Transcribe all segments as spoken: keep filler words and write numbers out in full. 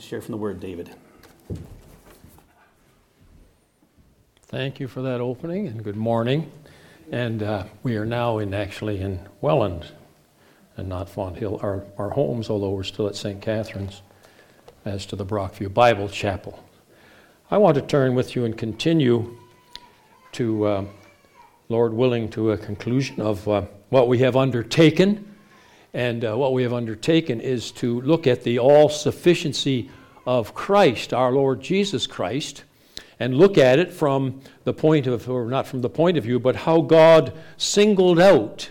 Share from the Word, David. Thank you for that opening, and good morning. And uh, we are now in actually in Welland, and not Fonthill, our, our homes, although we're still at Saint Catherine's, as to the Brockview Bible Chapel. I want to turn with you and continue to, uh, Lord willing, to a conclusion of uh, what we have undertaken. And uh, what we have undertaken is to look at the all-sufficiency of Christ, our Lord Jesus Christ, and look at it from the point of, or not from the point of view, but how God singled out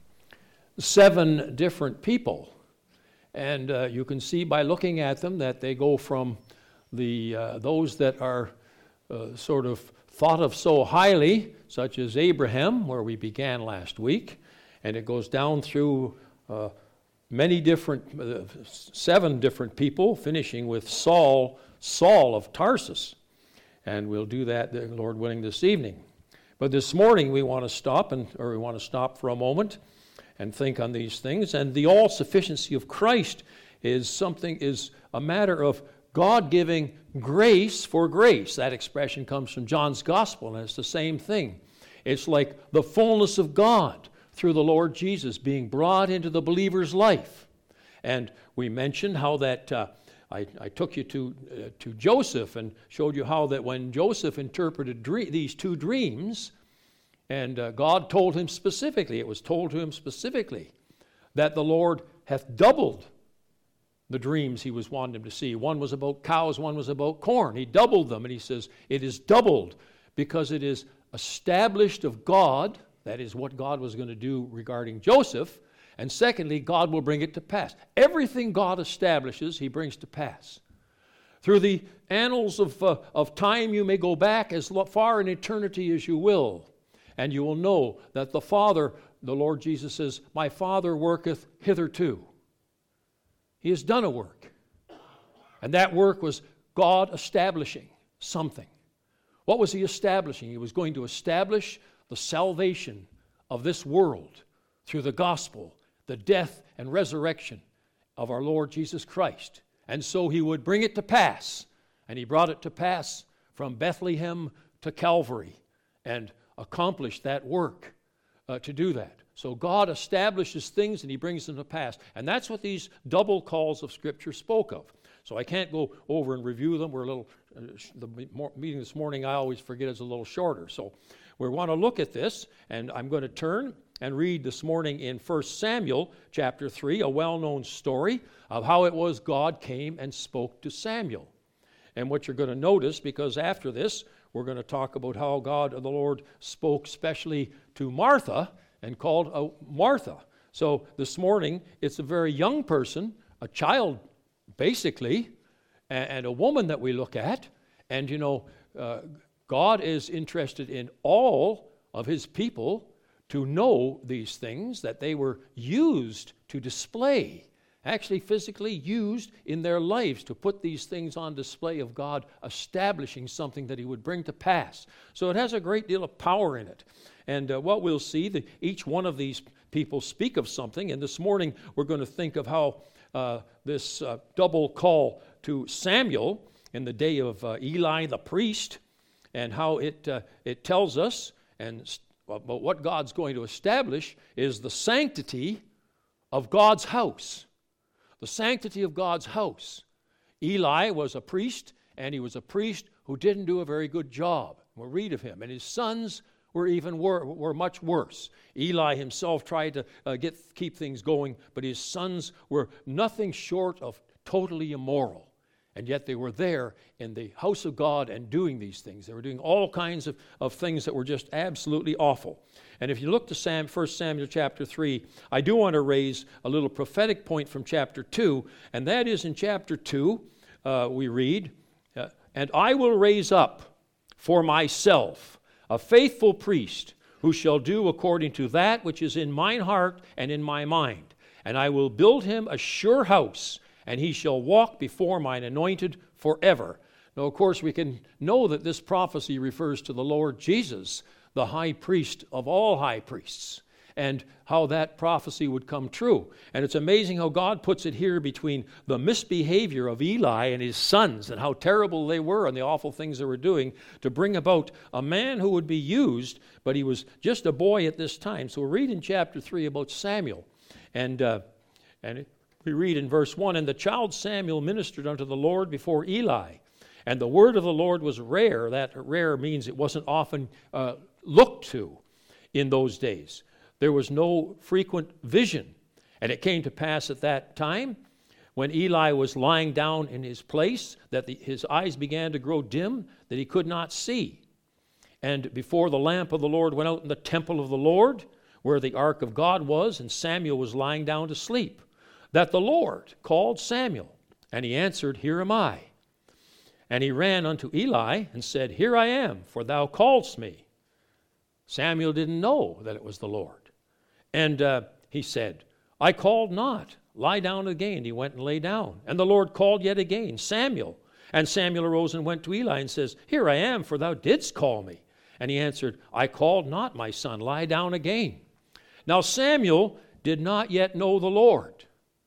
seven different people. And uh, you can see by looking at them that they go from the uh, those that are uh, sort of thought of so highly, such as Abraham, where we began last week, and it goes down through Uh, many different, uh, seven different people, finishing with Saul, Saul of Tarsus. And we'll do that, Lord willing, this evening. But this morning we want to stop, and or we want to stop for a moment and think on these things. And the all-sufficiency of Christ is something, is a matter of God giving grace for grace. That expression comes from John's Gospel, and it's the same thing. It's like the fullness of God through the Lord Jesus being brought into the believer's life. And we mentioned how that, uh, I, I took you to uh, to Joseph and showed you how that when Joseph interpreted dream, these two dreams, and uh, God told him specifically, it was told to him specifically, that the Lord hath doubled the dreams he was wanting him to see. One was about cows, one was about corn. He doubled them, and he says, it is doubled because it is established of God. That is what God was going to do regarding Joseph. And secondly, God will bring it to pass. Everything God establishes, he brings to pass. Through the annals of, uh, of time, you may go back as far in eternity as you will, and you will know that the Father, the Lord Jesus says, my Father worketh hitherto. He has done a work. And that work was God establishing something. What was he establishing? He was going to establish the salvation of this world through the gospel, the death and resurrection of our Lord Jesus Christ. And so he would bring it to pass. And he brought it to pass from Bethlehem to Calvary and accomplished that work uh, to do that. So God establishes things and he brings them to pass. And that's what these double calls of Scripture spoke of. So I can't go over and review them. We're a little, uh, the meeting this morning I always forget is a little shorter. So we want to look at this, and I'm going to turn and read this morning in First Samuel chapter three, a well-known story of how it was God came and spoke to Samuel. And what you're going to notice, because after this, we're going to talk about how God, the Lord, spoke specially to Martha and called out Martha. So this morning, it's a very young person, a child, basically, and a woman that we look at. And, you know, uh, God is interested in all of his people to know these things, that they were used to display, actually physically used in their lives to put these things on display of God establishing something that he would bring to pass. So it has a great deal of power in it. And uh, what we'll see, that each one of these people speak of something, and this morning we're going to think of how uh, this uh, double call to Samuel in the day of uh, Eli the priest, and how it uh, it tells us and about what God's going to establish is the sanctity of God's house. The sanctity of God's house. Eli was a priest, and he was a priest who didn't do a very good job. We'll read of him. And his sons were even wor- were much worse. Eli himself tried to uh, get keep things going, but his sons were nothing short of totally immoral. And yet they were there in the house of God and doing these things. They were doing all kinds of, of things that were just absolutely awful. And if you look to Sam, First Samuel chapter three, I do want to raise a little prophetic point from chapter two, and that is in chapter two, uh, we read, uh, and I will raise up for myself a faithful priest who shall do according to that which is in mine heart and in my mind. And I will build him a sure house, and he shall walk before mine anointed forever. Now, of course, we can know that this prophecy refers to the Lord Jesus, the high priest of all high priests. and how that prophecy would come true. And it's amazing how God puts it here between the misbehavior of Eli and his sons and how terrible they were and the awful things they were doing to bring about a man who would be used, but he was just a boy at this time. So we read in chapter three about Samuel. And, uh, and we read in verse one, "And the child Samuel ministered unto the Lord before Eli. And the word of the Lord was rare." That rare means it wasn't often uh, looked to in those days. There was no frequent vision. And it came to pass at that time, when Eli was lying down in his place, that the, his eyes began to grow dim, that he could not see. And before the lamp of the Lord went out in the temple of the Lord, where the ark of God was, and Samuel was lying down to sleep, that the Lord called Samuel. And he answered, "Here am I." And he ran unto Eli and said, "Here I am, for thou calledst me." Samuel didn't know that it was the Lord. And uh, he said, "I called not. Lie down again." He went and lay down. And the Lord called yet again, "Samuel." And Samuel arose and went to Eli and says, "Here I am, for thou didst call me." And he answered, "I called not, my son. Lie down again." Now Samuel did not yet know the Lord.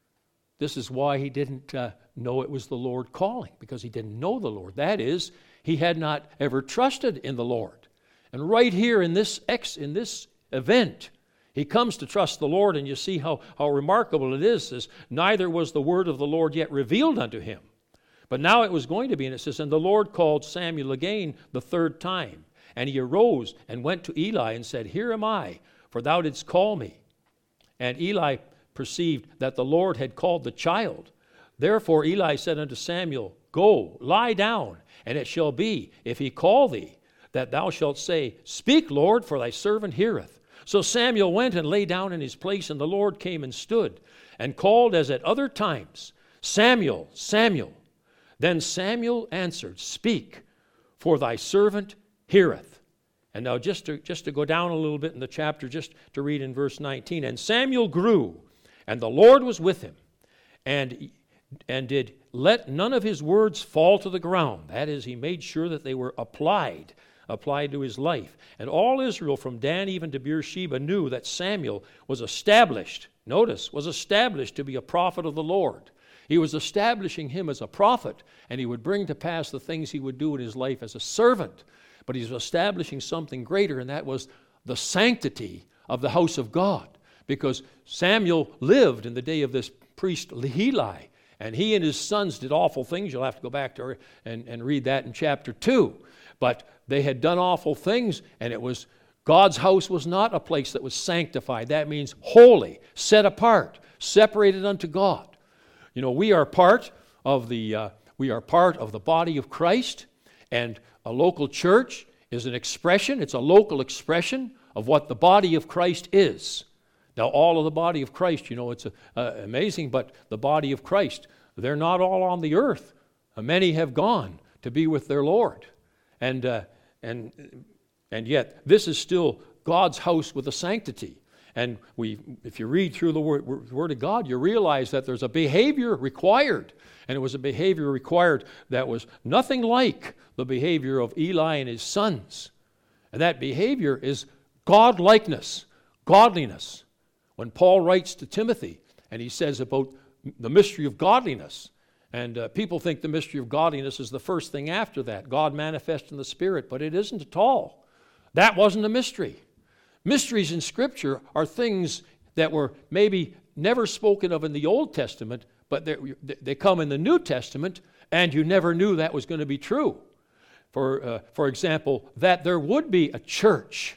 This is why he didn't uh, know it was the Lord calling, because he didn't know the Lord. That is, he had not ever trusted in the Lord. And right here in this ex, in this event, he comes to trust the Lord, and you see how, how remarkable it is. Says, "Neither was the word of the Lord yet revealed unto him." But now it was going to be, and it says, "And the Lord called Samuel again the third time. And he arose and went to Eli and said, Here am I, for thou didst call me. And Eli perceived that the Lord had called the child. Therefore Eli said unto Samuel, Go, lie down, and it shall be, if he call thee, that thou shalt say, Speak, Lord, for thy servant heareth. So Samuel went and lay down in his place, and the Lord came and stood, and called as at other times, Samuel, Samuel. Then Samuel answered, Speak, for thy servant heareth. And now just to, just to go down a little bit in the chapter, just to read in verse nineteen. And Samuel grew, and the Lord was with him, and, and did let none of his words fall to the ground. That is, he made sure that they were applied, applied to his life. And all Israel from Dan even to Beersheba knew that Samuel was established, notice, was established to be a prophet of the Lord. He was establishing him as a prophet, and he would bring to pass the things he would do in his life as a servant. But he's establishing something greater, and that was the sanctity of the house of God. Because Samuel lived in the day of this priest Eli, and he and his sons did awful things. You'll have to go back to and, and read that in chapter two. But they had done awful things, and it was God's house was not a place that was sanctified. That means holy, set apart, separated unto God. You know, we are part of the uh, we are part of the body of Christ, and a local church is an expression. It's a local expression of what the body of Christ is. Now, all of the body of Christ, you know, it's uh, amazing, but the body of Christ, they're not all on the earth. Uh, many have gone to be with their Lord, and uh, and and yet this is still God's house with a sanctity. And we, if you read through the word, word of God, you realize that there's a behavior required. And it was a behavior required that was nothing like the behavior of Eli and his sons. And that behavior is God-likeness, godliness. When Paul writes to Timothy, and he says about the mystery of godliness, and uh, people think the mystery of godliness is the first thing after that, God manifest in the Spirit, but it isn't at all. That wasn't a mystery. Mysteries in Scripture are things that were maybe never spoken of in the Old Testament, but they come in the New Testament, and you never knew that was going to be true. For, uh, for example, that there would be a church,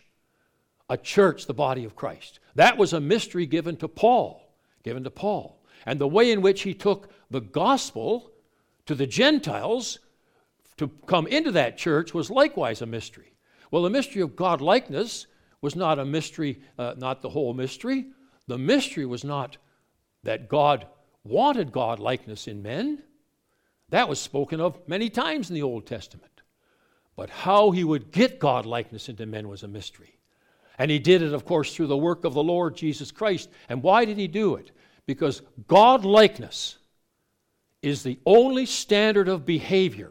a church, the body of Christ. That was a mystery given to Paul, given to Paul. And the way in which he took the gospel to the Gentiles to come into that church was likewise a mystery. Well, the mystery of God-likeness was not a mystery, uh, not the whole mystery. The mystery was not that God wanted God-likeness in men. That was spoken of many times in the Old Testament. But how he would get God-likeness into men was a mystery. And he did it, of course, through the work of the Lord Jesus Christ. And why did he do it? Because God-likeness is the only standard of behavior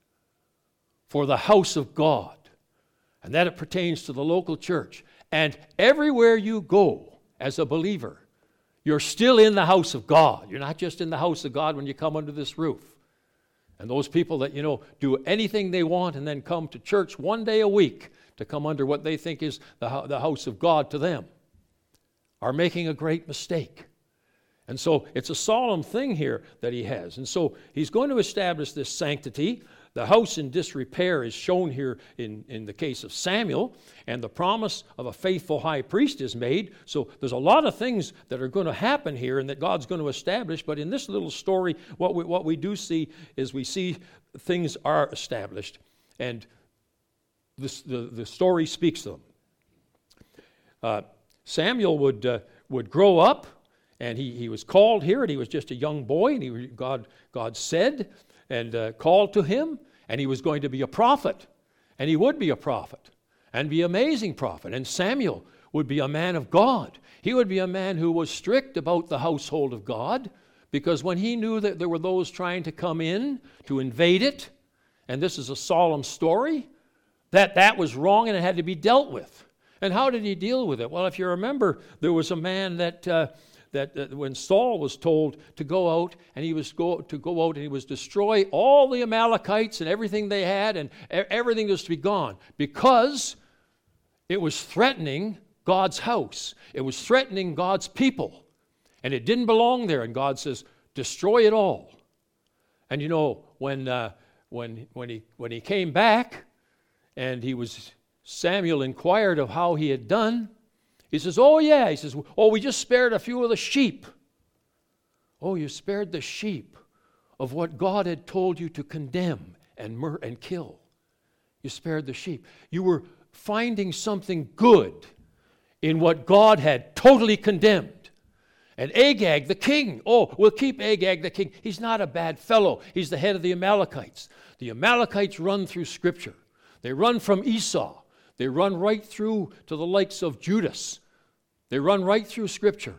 for the house of God. And that it pertains to the local church. And everywhere you go, as a believer. You're still in the house of God. You're not just in the house of God when you come under this roof. And those people that, you know, do anything they want and then come to church one day a week to come under what they think is the, the house of God to them are making a great mistake. And so it's a solemn thing here that he has. And so he's going to establish this sanctity. The house in disrepair is shown here in, in the case of Samuel, and the promise of a faithful high priest is made. So there's a lot of things that are going to happen here and that God's going to establish. But in this little story, what we, what we do see is we see things are established. And this, the, the story speaks to them. Uh, Samuel would, uh, would grow up, and he, he was called here, and he was just a young boy, and he, God, God said and uh, called to him, and he was going to be a prophet, and he would be a prophet, and be an amazing prophet. And Samuel would be a man of God. He would be a man who was strict about the household of God, because when he knew that there were those trying to come in to invade it, and this is a solemn story, that that was wrong and it had to be dealt with. And how did he deal with it? Well, if you remember, there was a man that... Uh, That, that when Saul was told to go out, and he was go, to go out and he was destroy all the Amalekites and everything they had, and e- everything was to be gone, because it was threatening God's house. It was threatening God's people, and it didn't belong there. And God says, destroy it all. And you know, when uh, when when he when he came back, and he was Samuel inquired of how he had done. He says, oh, yeah. He says, oh, we just spared a few of the sheep. Oh, you spared the sheep of what God had told you to condemn and mur- and kill. You spared the sheep. You were finding something good in what God had totally condemned. And Agag, the king, oh, we'll keep Agag, the king. He's not a bad fellow. He's the head of the Amalekites. The Amalekites run through Scripture. They run from Esau. They run right through to the likes of Judas. They run right through Scripture.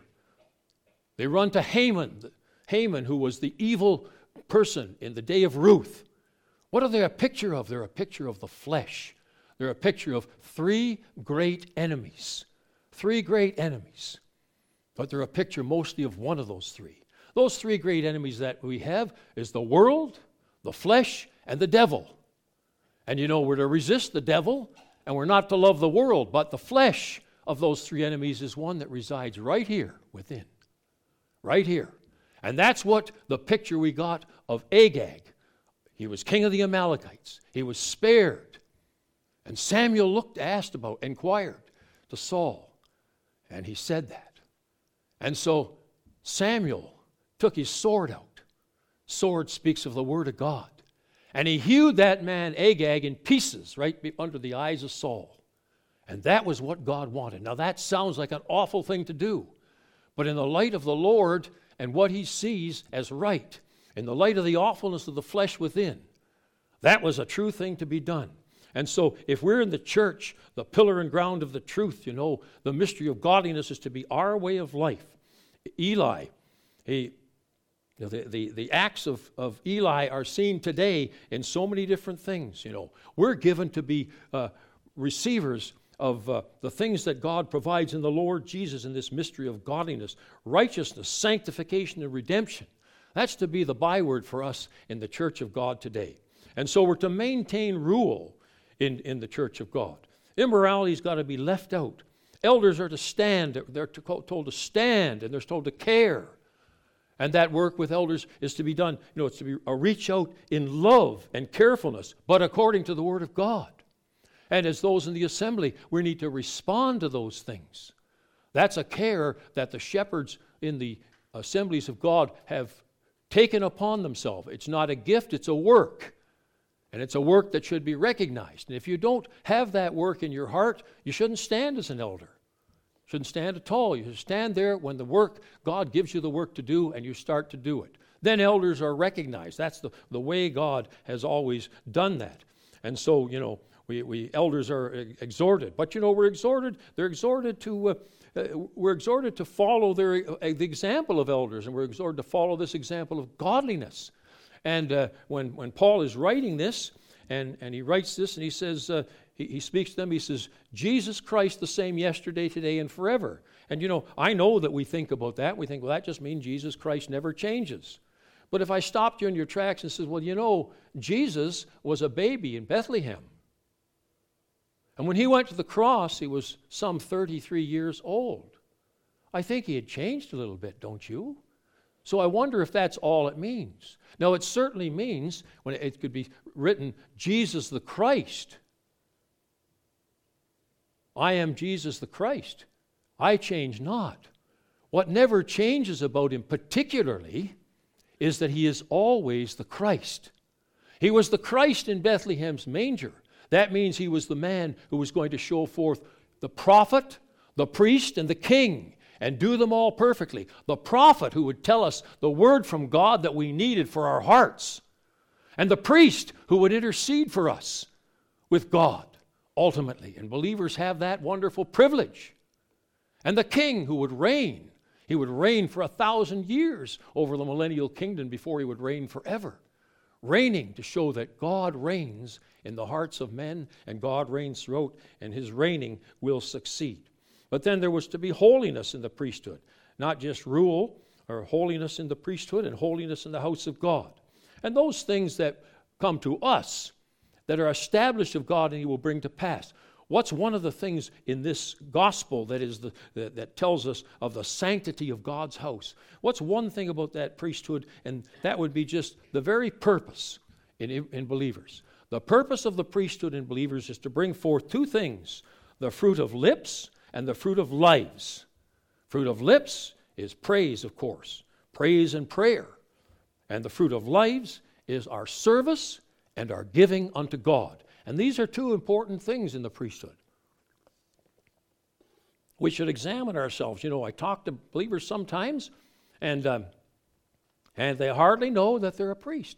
They run to Haman, Haman, who was the evil person in the day of Ruth. What are they a picture of? They're a picture of the flesh. They're a picture of three great enemies. Three great enemies. But they're a picture mostly of one of those three. Those three great enemies that we have is the world, the flesh, and the devil. And you know, we're to resist the devil, and we're not to love the world, but the flesh of those three enemies is one that resides right here within. Right here. And that's what the picture we got of Agag. He was king of the Amalekites. He was spared. And Samuel looked, asked about, inquired to Saul. And he said that. And so Samuel took his sword out. Sword speaks of the word of God. And he hewed that man Agag in pieces right under the eyes of Saul. And that was what God wanted. Now that sounds like an awful thing to do. But in the light of the Lord and what he sees as right, in the light of the awfulness of the flesh within, that was a true thing to be done. And so if we're in the church, the pillar and ground of the truth, you know, the mystery of godliness is to be our way of life. Eli, he... The, the, the acts of, of Eli are seen today in so many different things, you know. We're given to be uh, receivers of uh, the things that God provides in the Lord Jesus in this mystery of godliness, righteousness, sanctification, and redemption. That's to be the byword for us in the church of God today. And so we're to maintain rule in, in the church of God. Immorality's got to be left out. Elders are to stand. They're to, told to stand, and they're told to care. And that work with elders is to be done, you know, it's to be a reach out in love and carefulness, but according to the Word of God. And as those in the assembly, we need to respond to those things. That's a care that the shepherds in the assemblies of God have taken upon themselves. It's not a gift, it's a work. And it's a work that should be recognized. And if you don't have that work in your heart, you shouldn't stand as an elder. Shouldn't stand at all. You should stand there when the work, God gives you the work to do, and you start to do it. Then elders are recognized. That's the, the way God has always done that. And so, you know, we, we elders are exhorted. But, you know, we're exhorted, they're exhorted to, uh, uh, we're exhorted to follow their, uh, the example of elders, and we're exhorted to follow this example of godliness. And uh, when, when Paul is writing this, and, and he writes this, and he says, uh, he, he speaks to them, he says, Jesus Christ the same yesterday, today, and forever. And you know, I know that we think about that. We think, well, that just means Jesus Christ never changes. But if I stopped you in your tracks and said, well, you know, Jesus was a baby in Bethlehem. And when he went to the cross, he was some thirty-three years old. I think he had changed a little bit, don't you? So I wonder if that's all it means. Now, it certainly means, when it could be written, Jesus the Christ. I am Jesus the Christ. I change not. What never changes about him particularly is that he is always the Christ. He was the Christ in Bethlehem's manger. That means he was the man who was going to show forth the prophet, the priest, and the king, and do them all perfectly. The prophet who would tell us the word from God that we needed for our hearts, and the priest who would intercede for us with God ultimately. And believers have that wonderful privilege. And the king who would reign. He would reign for a thousand years over the millennial kingdom before he would reign forever. Reigning to show that God reigns in the hearts of men, and God reigns throughout, and his reigning will succeed. But then there was to be holiness in the priesthood, not just rule, or holiness in the priesthood and holiness in the house of God. And those things that come to us, that are established of God and he will bring to pass. What's one of the things in this gospel that is the, that, that tells us of the sanctity of God's house? What's one thing about that priesthood? And that would be just the very purpose in, in believers. The purpose of the priesthood in believers is to bring forth two things: the fruit of lips and the fruit of lives. Fruit of lips is praise, of course, praise and prayer. And the fruit of lives is our service and our giving unto God. And these are two important things in the priesthood. We should examine ourselves. You know, I talk to believers sometimes, and um, and they hardly know that they're a priest.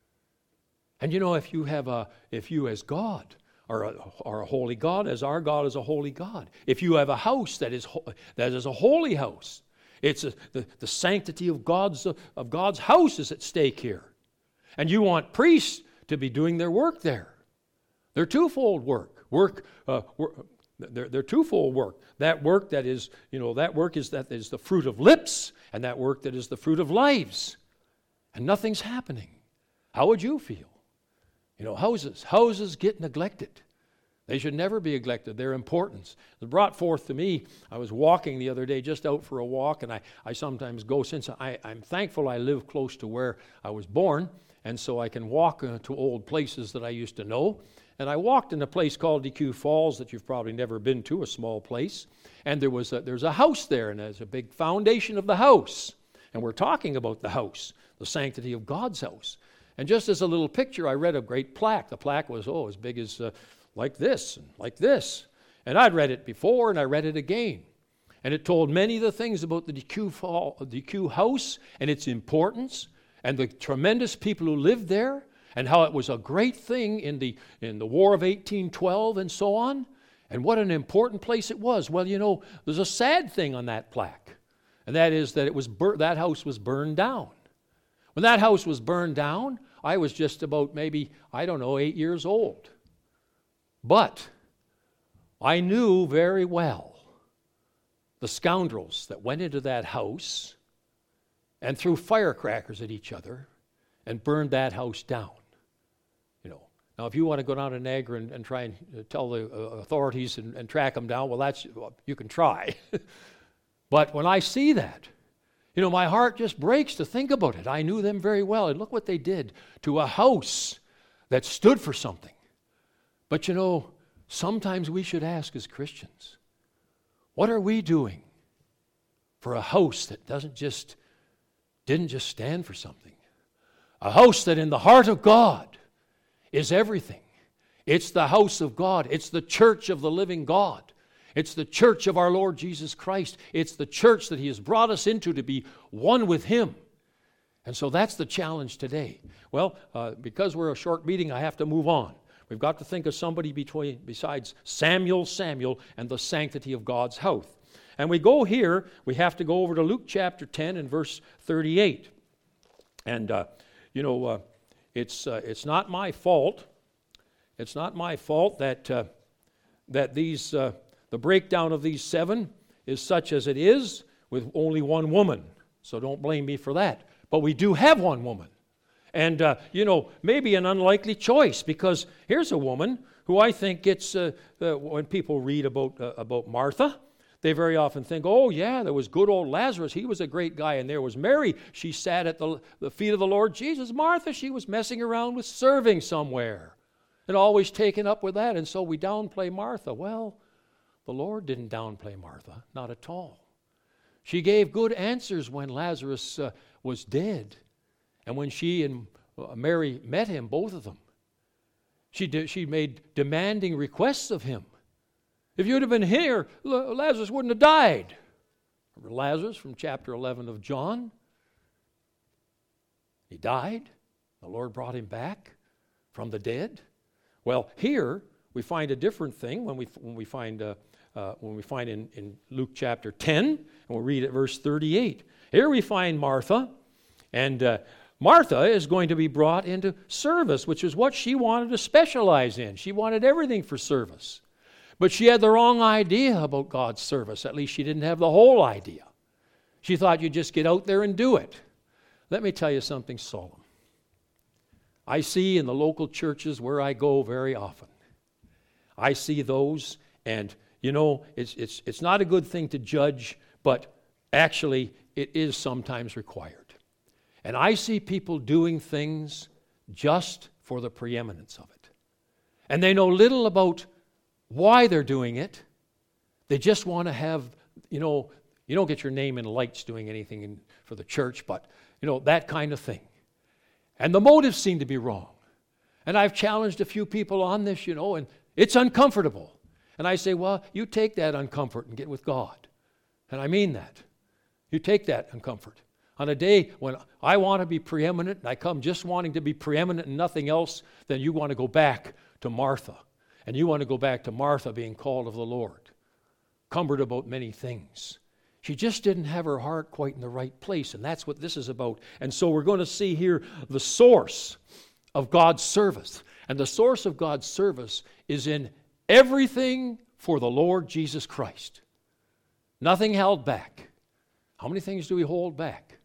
And you know, if you have a, if you as God are a, are a holy God, as our God is a holy God, if you have a house that is ho- that is a holy house, it's a, the the sanctity of God's of God's house is at stake here, and you want priests to be doing their work there. They're twofold work. Work, uh, work they're, they're twofold work. That work that is, you know, that work is that is the fruit of lips, and that work that is the fruit of lives. And nothing's happening. How would you feel? You know, houses. Houses get neglected. They should never be neglected. Their importance. It was brought forth to me. I was walking the other day, just out for a walk, and I, I sometimes go, since I, I'm thankful I live close to where I was born, and so I can walk uh, to old places that I used to know. And I walked in a place called D Q Falls that you've probably never been to, a small place. And there was a, there's a house there, and there's a big foundation of the house. And we're talking about the house, the sanctity of God's house. And just as a little picture, I read a great plaque. The plaque was, oh, as big as uh, like this and like this. And I'd read it before, and I read it again. And it told many of the things about the D Q, Fall, D Q house and its importance, and the tremendous people who lived there, and how it was a great thing in the in the War of eighteen twelve and so on, and what an important place it was. Well, you know, there's a sad thing on that plaque, and that is that it was bur- that house was burned down. When that house was burned down, I was just about maybe, I don't know, eight years old. But I knew very well the scoundrels that went into that house and threw firecrackers at each other and burned that house down. You know, now if you want to go down to Niagara and, and try and uh, tell the uh, authorities and, and track them down, well, that's well, you can try. But when I see that, you know, my heart just breaks to think about it. I knew them very well, and look what they did to a house that stood for something. But you know, sometimes we should ask as Christians, what are we doing for a house that doesn't just didn't just stand for something? A house that in the heart of God is everything. It's the house of God. It's the church of the living God. It's the church of our Lord Jesus Christ. It's the church that He has brought us into to be one with Him. And so that's the challenge today. Well, uh, because we're a short meeting, I have to move on. We've got to think of somebody between, besides Samuel, Samuel, and the sanctity of God's house. And we go here, we have to go over to Luke chapter ten and verse thirty-eight. And, uh, you know, uh, it's uh, it's not my fault It's not my fault that uh, that these uh, the breakdown of these seven is such as it is with only one woman. So don't blame me for that. But we do have one woman. And, uh, you know, maybe an unlikely choice, because here's a woman who I think gets, uh, uh, when people read about, uh, about Martha, they very often think, oh, yeah, there was good old Lazarus. He was a great guy. And there was Mary. She sat at the, the feet of the Lord Jesus. Martha, she was messing around with serving somewhere and always taken up with that. And so we downplay Martha. Well, the Lord didn't downplay Martha, not at all. She gave good answers when Lazarus uh, was dead. And when she and uh, Mary met him, both of them, she, did, she made demanding requests of him. If you'd have been here, Lazarus wouldn't have died. Remember Lazarus from chapter eleven of John? He died. The Lord brought him back from the dead. Well, here we find a different thing when we when we find uh, uh, when we find in, in Luke chapter ten, and we'll read at verse thirty-eight. Here we find Martha, and uh, Martha is going to be brought into service, which is what she wanted to specialize in. She wanted everything for service. But she had the wrong idea about God's service. At least she didn't have the whole idea. She thought you'd just get out there and do it. Let me tell you something solemn. I see in the local churches where I go very often, I see those, and you know, it's it's it's not a good thing to judge, but actually it is sometimes required. And I see people doing things just for the preeminence of it. And they know little about why they're doing it. They just want to have, you know, you don't get your name in lights doing anything in, for the church, but, you know, that kind of thing. And the motives seem to be wrong. And I've challenged a few people on this, you know, and it's uncomfortable. And I say, well, you take that uncomfort and get with God. And I mean that. You take that uncomfort. On a day when I want to be preeminent, and I come just wanting to be preeminent and nothing else, then you want to go back to Martha. And you want to go back to Martha being called of the Lord, cumbered about many things. She just didn't have her heart quite in the right place, and that's what this is about. And so we're going to see here the source of God's service. And the source of God's service is in everything for the Lord Jesus Christ. Nothing held back. How many things do we hold back?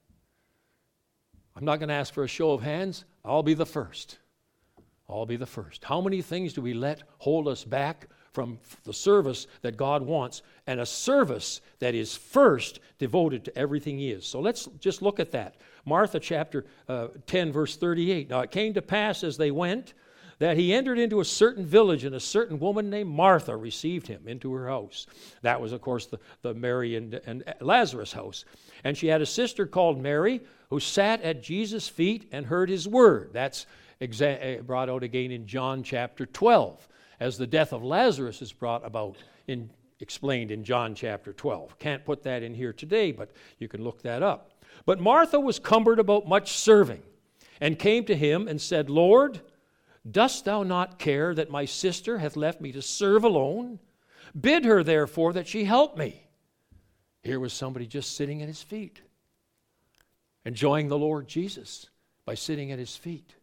I'm not going to ask for a show of hands. I'll be the first. I'll be the first. How many things do we let hold us back from the service that God wants, and a service that is first devoted to everything He is? So let's just look at that. Martha chapter uh, ten, verse thirty-eight. Now it came to pass as they went that he entered into a certain village, and a certain woman named Martha received him into her house. That was, of course, the, the Mary and, and Lazarus' house. And she had a sister called Mary, who sat at Jesus' feet and heard his word. That's exa- brought out again in John chapter twelve, as the death of Lazarus is brought about, in, explained in John chapter twelve. Can't put that in here today, but you can look that up. But Martha was cumbered about much serving, and came to him and said, Lord, dost thou not care that my sister hath left me to serve alone? Bid her therefore that she help me. Here was somebody just sitting at his feet, enjoying the Lord Jesus by sitting at his feet,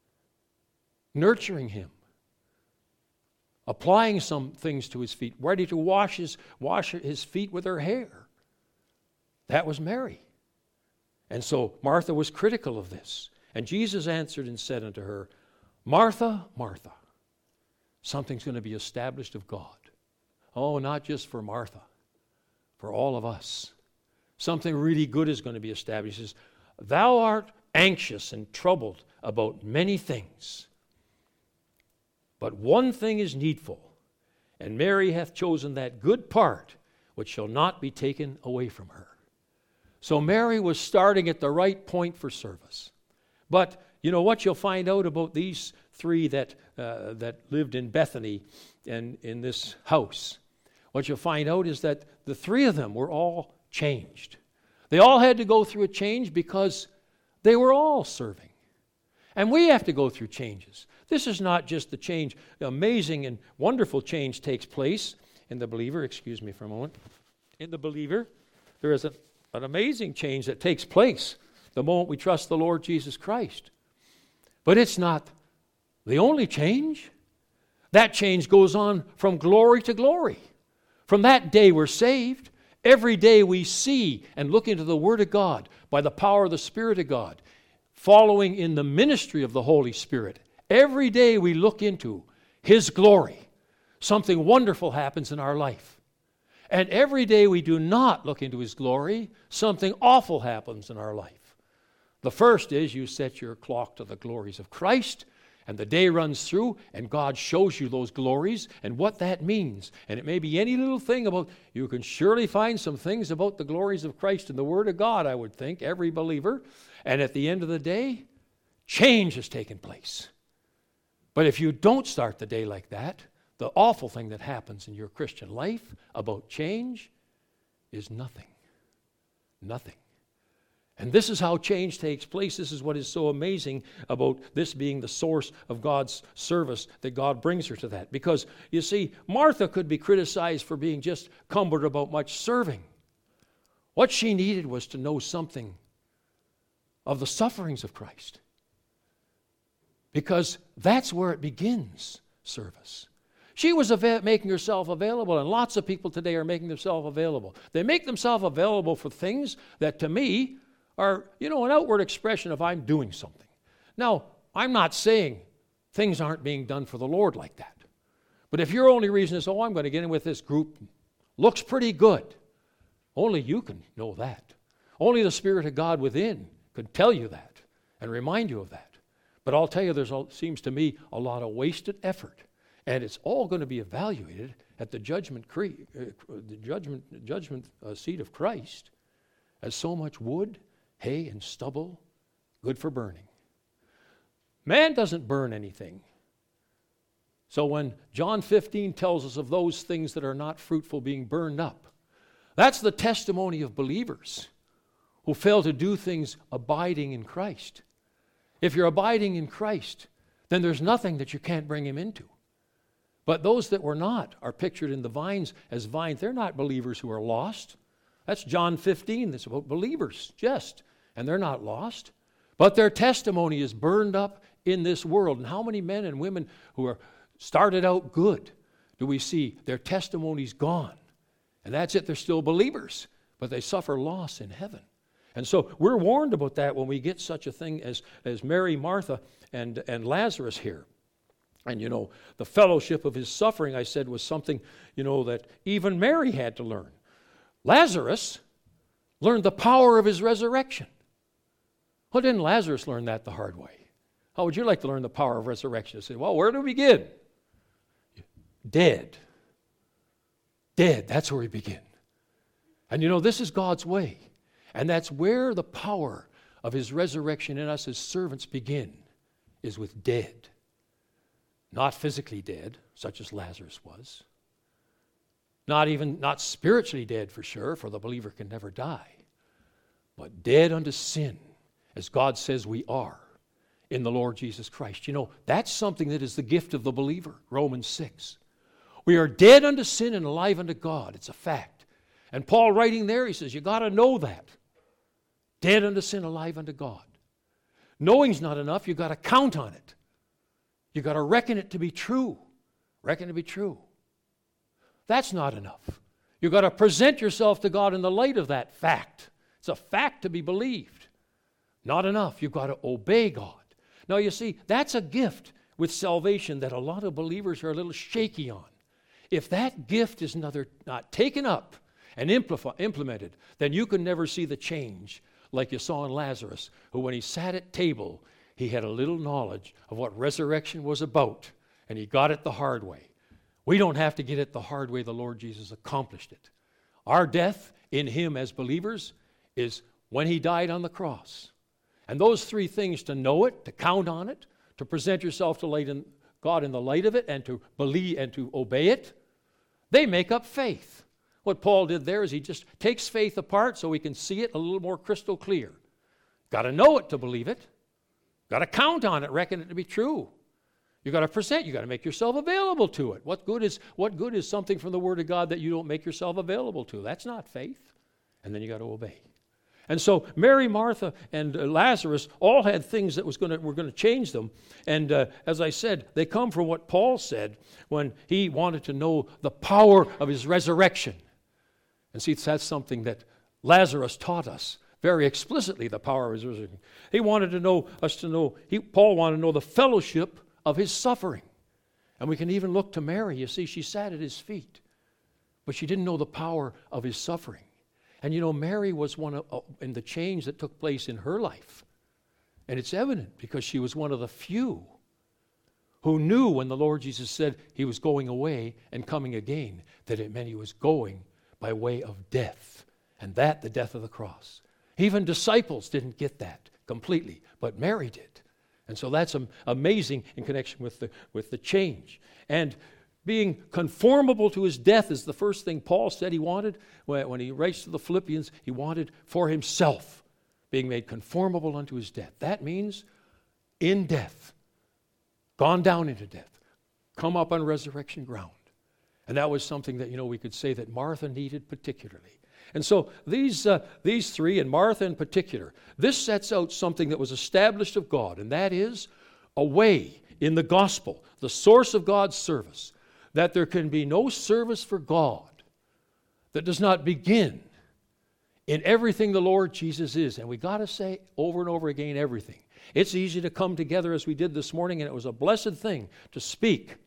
nurturing him, applying some things to his feet, ready to wash his, wash his feet with her hair. That was Mary. And so Martha was critical of this. And Jesus answered and said unto her, Martha, Martha, something's going to be established of God. Oh, not just for Martha, for all of us. Something really good is going to be established. He says, thou art anxious and troubled about many things, but one thing is needful, and Mary hath chosen that good part which shall not be taken away from her. So Mary was starting at the right point for service. But you know what you'll find out about these three that uh, that lived in Bethany and in this house? What you'll find out is that the three of them were all changed. They all had to go through a change because they were all serving. And we have to go through changes. This is not just the change. The amazing and wonderful change takes place in the believer. Excuse me for a moment. In the believer, there is a, an amazing change that takes place the moment we trust the Lord Jesus Christ. But it's not the only change. That change goes on from glory to glory. From that day we're saved. Every day we see and look into the Word of God by the power of the Spirit of God, following in the ministry of the Holy Spirit. Every day we look into His glory. Something wonderful happens in our life. And every day we do not look into His glory, something awful happens in our life. The first is you set your clock to the glories of Christ, and the day runs through, and God shows you those glories and what that means. And it may be any little thing about, you can surely find some things about the glories of Christ in the Word of God, I would think, every believer. And at the end of the day, change has taken place. But if you don't start the day like that, the awful thing that happens in your Christian life about change is nothing. Nothing. And this is how change takes place. This is what is so amazing about this being the source of God's service, that God brings her to that. Because, you see, Martha could be criticized for being just cumbered about much serving. What she needed was to know something of the sufferings of Christ. Because that's where it begins, service. She was av- making herself available, and lots of people today are making themselves available. They make themselves available for things that, to me, are, you know, an outward expression of I'm doing something. Now, I'm not saying things aren't being done for the Lord like that. But if your only reason is, oh, I'm going to get in with this group, looks pretty good, only you can know that. Only the Spirit of God within could tell you that and remind you of that. But I'll tell you, there seems to me a lot of wasted effort. And it's all going to be evaluated at the judgment, cre- uh, the judgment, judgment uh, seat of Christ as so much wood, hay, and stubble, good for burning. Man doesn't burn anything. So when John fifteen tells us of those things that are not fruitful being burned up, that's the testimony of believers who fail to do things abiding in Christ. If you're abiding in Christ, then there's nothing that you can't bring Him into. But those that were not are pictured in the vines as vines. They're not believers who are lost. That's John fifteen. That's about believers, just. And they're not lost. But their testimony is burned up in this world. And how many men and women who are started out good do we see their testimonies gone? And that's it. They're still believers, but they suffer loss in heaven. And so we're warned about that when we get such a thing as, as Mary, Martha, and, and Lazarus here. And, you know, the fellowship of His suffering, I said, was something, you know, that even Mary had to learn. Lazarus learned the power of His resurrection. Well, didn't Lazarus learn that the hard way? How would you like to learn the power of resurrection? You say, well, where do we begin? Dead. Dead, that's where we begin. And, you know, this is God's way. And that's where the power of His resurrection in us as servants begin, is with dead. Not physically dead, such as Lazarus was. Not even, not spiritually dead for sure, for the believer can never die. But dead unto sin, as God says we are in the Lord Jesus Christ. You know, that's something that is the gift of the believer, Romans six. We are dead unto sin and alive unto God. It's a fact. And Paul writing there, he says, you got to know that. Dead unto sin, alive unto God. Knowing's not enough, you got to count on it. You got to reckon it to be true. Reckon it to be true. That's not enough. You got to present yourself to God in the light of that fact. It's a fact to be believed. Not enough. You've got to obey God. Now, you see, that's a gift with salvation that a lot of believers are a little shaky on. If that gift is another, not taken up and impl- implemented, then you can never see the change like you saw in Lazarus, who when he sat at table, he had a little knowledge of what resurrection was about, and he got it the hard way. We don't have to get it the hard way. The Lord Jesus accomplished it. Our death in Him as believers is when He died on the cross. And those three things, to know it, to count on it, to present yourself to light in God in the light of it, and to believe and to obey it, they make up faith. What Paul did there is he just takes faith apart so we can see it a little more crystal clear. Got to know it to believe it. Got to count on it, reckon it to be true. You got to present. You got to make yourself available to it. What good is what good is something from the Word of God that you don't make yourself available to? That's not faith. And then you got to obey. And so Mary, Martha, and uh, Lazarus all had things that was gonna, were going to change them. And uh, as I said, they come from what Paul said when he wanted to know the power of his resurrection. And see, that's something that Lazarus taught us very explicitly, the power of his resurrection. He wanted to know us to know, he, Paul wanted to know the fellowship of his suffering. And we can even look to Mary. You see, she sat at his feet, but she didn't know the power of his suffering. And you know, Mary was one of, uh, in the change that took place in her life. And it's evident because she was one of the few who knew when the Lord Jesus said he was going away and coming again, that it meant he was going by way of death. And that, the death of the cross. Even disciples didn't get that completely, but Mary did. And so that's um, amazing in connection with the, with the change. And being conformable to his death is the first thing Paul said he wanted. When he writes to the Philippians, he wanted for himself, being made conformable unto his death. That means in death, gone down into death, come up on resurrection ground. And that was something that, you know, we could say that Martha needed particularly. And so these, uh, these three, and Martha in particular, this sets out something that was established of God, and that is a way in the gospel, the source of God's service, that there can be no service for God that does not begin in everything the Lord Jesus is. And we got to say over and over again, everything. It's easy to come together as we did this morning, and it was a blessed thing to speak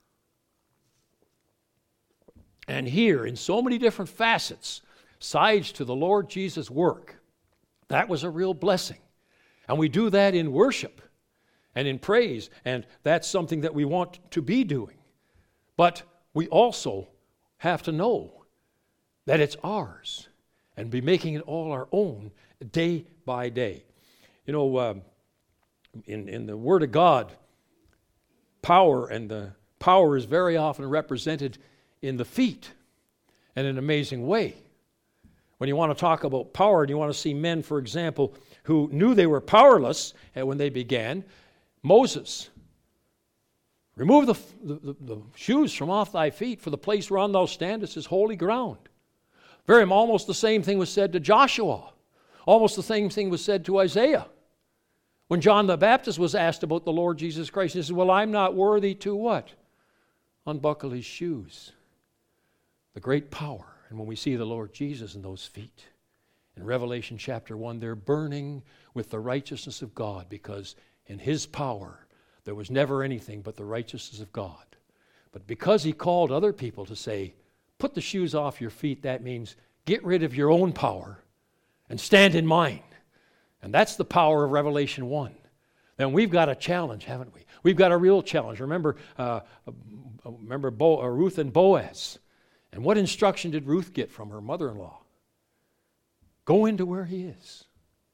and hear in so many different facets, sides to the Lord Jesus' work. That was a real blessing. And we do that in worship and in praise, and that's something that we want to be doing. But we also have to know that it's ours and be making it all our own day by day. You know, um, in, in the Word of God, power and the power is very often represented in the feet in an amazing way. When you want to talk about power and you want to see men, for example, who knew they were powerless when they began, Moses, remove the, the, the shoes from off thy feet, for the place whereon thou standest is holy ground. Very almost the same thing was said to Joshua. Almost the same thing was said to Isaiah. When John the Baptist was asked about the Lord Jesus Christ, he said, well, I'm not worthy to what? Unbuckle his shoes. The great power. And when we see the Lord Jesus in those feet, in Revelation chapter one, they're burning with the righteousness of God, because in his power there was never anything but the righteousness of God. But because he called other people to say, put the shoes off your feet, that means get rid of your own power and stand in mine. And that's the power of Revelation one. Then we've got a challenge, haven't we? We've got a real challenge. Remember, uh, remember Bo, uh, Ruth and Boaz. And what instruction did Ruth get from her mother-in-law? Go into where he is.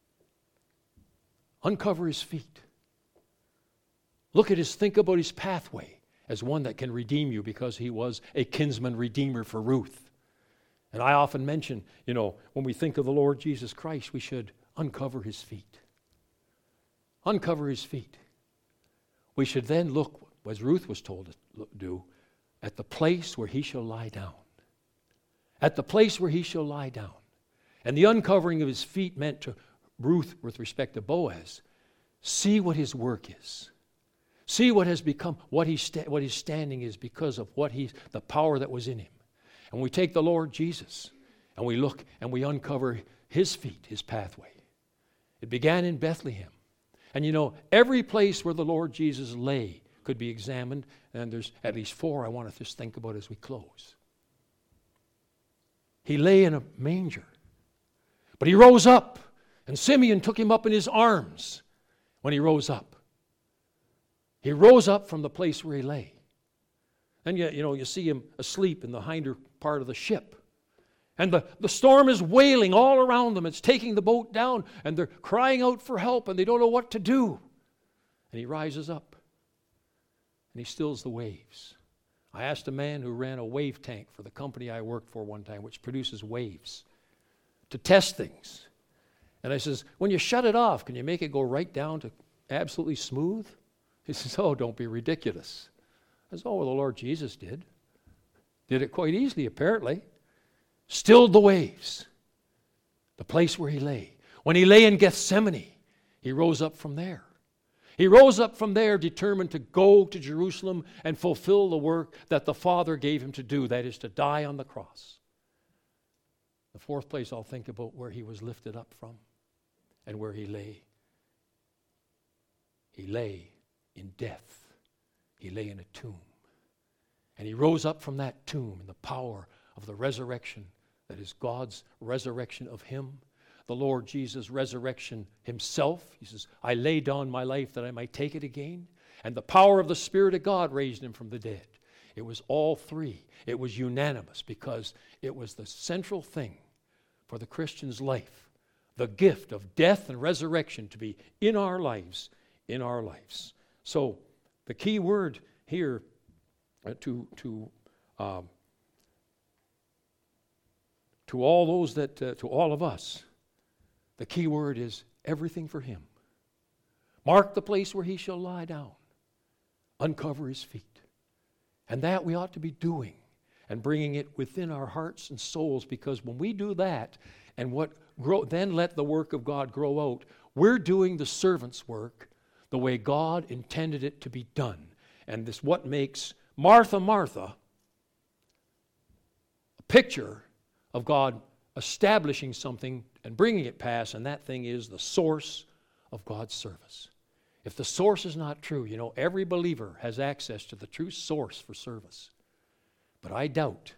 Uncover his feet. Look at his, think about his pathway as one that can redeem you, because he was a kinsman redeemer for Ruth. And I often mention, you know, when we think of the Lord Jesus Christ, we should uncover his feet. Uncover his feet. We should then look, as Ruth was told to do, at the place where he shall lie down. At the place where he shall lie down. And the uncovering of his feet meant to Ruth, with respect to Boaz, see what his work is. See what has become, what, he's sta- what his standing is because of what he's, the power that was in him. And we take the Lord Jesus and we look and we uncover his feet, his pathway. It began in Bethlehem. And you know, every place where the Lord Jesus lay could be examined, and there's at least four I want to just think about as we close. He lay in a manger, but he rose up, and Simeon took him up in his arms when he rose up. He rose up from the place where he lay. And you, you know, you see him asleep in the hinder part of the ship. And the, the storm is wailing all around them. It's taking the boat down, and they're crying out for help, and they don't know what to do. And he rises up, and he stills the waves. I asked a man who ran a wave tank for the company I worked for one time, which produces waves, to test things. And I says, when you shut it off, can you make it go right down to absolutely smooth? He says, oh, don't be ridiculous. I said, oh, well, the Lord Jesus did. Did it quite easily, apparently. Stilled the waves. The place where he lay. When he lay in Gethsemane, he rose up from there. He rose up from there determined to go to Jerusalem and fulfill the work that the Father gave him to do, that is to die on the cross. The fourth place I'll think about where he was lifted up from and where he lay. He lay in death. He lay in a tomb. And he rose up from that tomb in the power of the resurrection that is God's resurrection of him. The Lord Jesus' resurrection himself. He says, I lay down my life that I might take it again. And the power of the Spirit of God raised him from the dead. It was all three. It was unanimous because it was the central thing for the Christian's life. The gift of death and resurrection to be in our lives, in our lives. So the key word here uh, to, to, um, to all those that, uh, to all of us, the key word is everything for him. Mark the place where he shall lie down. Uncover his feet. And that we ought to be doing and bringing it within our hearts and souls, because when we do that and what grow, then let the work of God grow out, we're doing the servant's work the way God intended it to be done. And this what makes Martha, Martha a picture of God establishing something and bringing it past, and that thing is the source of God's service. If the source is not true, you know, every believer has access to the true source for service. But I doubt,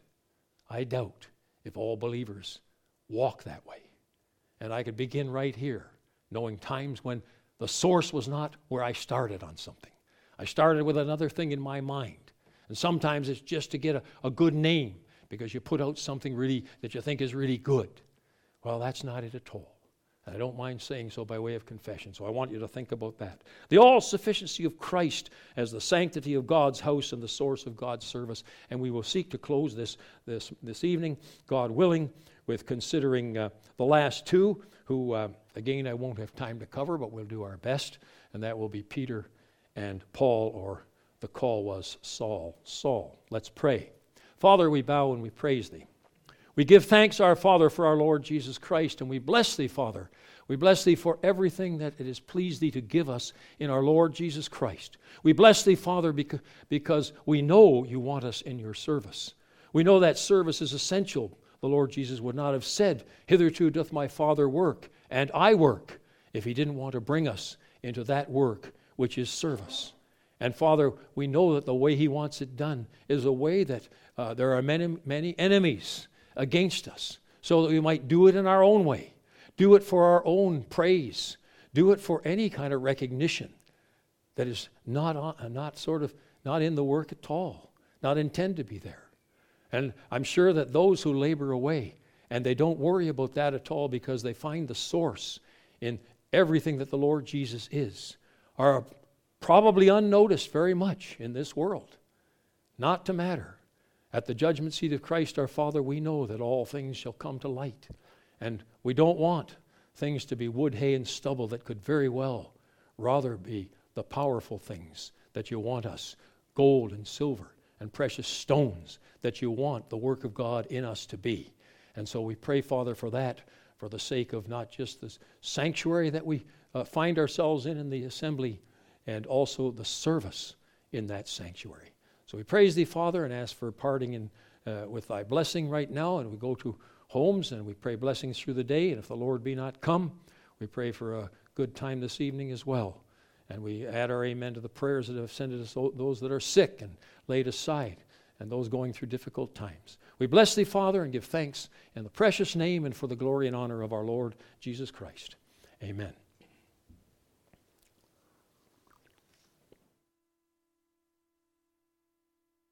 I doubt if all believers walk that way. And I could begin right here, knowing times when the source was not where I started on something. I started with another thing in my mind. And sometimes it's just to get a, a good name, because you put out something really that you think is really good. Well, that's not it at all. And I don't mind saying so by way of confession. So I want you to think about that. The all-sufficiency of Christ as the sanctity of God's house and the source of God's service. And we will seek to close this this, this evening, God willing, with considering uh, the last two, who, uh, again, I won't have time to cover, but we'll do our best. And that will be Peter and Paul, or the call was Saul, Saul. Let's pray. Father, we bow and we praise thee. We give thanks, our Father, for our Lord Jesus Christ, and we bless thee, Father. We bless thee for everything that it has pleased thee to give us in our Lord Jesus Christ. We bless thee, Father, because, because we know you want us in your service. We know that service is essential. The Lord Jesus would not have said, hitherto doth my Father work, and I work, if he didn't want to bring us into that work, which is service. And Father, we know that the way he wants it done is a way that uh, there are many, many enemies against us, so that we might do it in our own way, do it for our own praise, do it for any kind of recognition that is not on, not sort of not in the work at all, not intend to be there. And I'm sure that those who labor away, and they don't worry about that at all because they find the source in everything that the Lord Jesus is, are probably unnoticed very much in this world. Not to matter. At the judgment seat of Christ our Father, we know that all things shall come to light. And we don't want things to be wood, hay, and stubble that could very well rather be the powerful things that you want us, gold and silver and precious stones that you want the work of God in us to be. And so we pray, Father, for that, for the sake of not just this sanctuary that we uh, find ourselves in in the assembly, and also the service in that sanctuary. So we praise thee, Father, and ask for parting in, uh, with thy blessing right now. And we go to homes and we pray blessings through the day. And if the Lord be not come, we pray for a good time this evening as well. And we add our amen to the prayers that have ascended us, those that are sick and laid aside, and those going through difficult times. We bless thee, Father, and give thanks in the precious name and for the glory and honor of our Lord Jesus Christ. Amen.